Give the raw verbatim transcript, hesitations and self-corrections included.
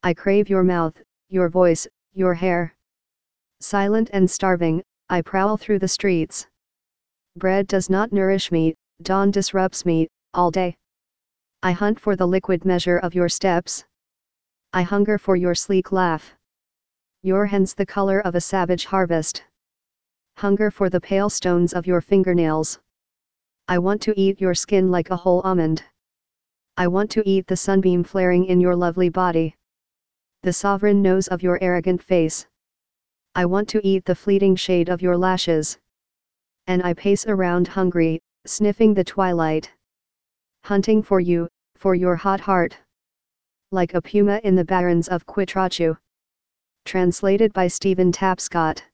I crave your mouth, your voice, your hair. Silent and starving, I prowl through the streets. Bread does not nourish me, dawn disrupts me, all day. I hunt for the liquid measure of your steps. I hunger for your sleek laugh. Your hands the color of a savage harvest. Hunger for the pale stones of your fingernails. I want to eat your skin like a whole almond. I want to eat the sunbeam flaring in your lovely body. The sovereign nose of your arrogant face. I want to eat the fleeting shade of your lashes. And I pace around hungry, sniffing the twilight. Hunting for you, for your hot heart. Like a puma in the barrens of Quitrachu. Translated by Stephen Tapscott.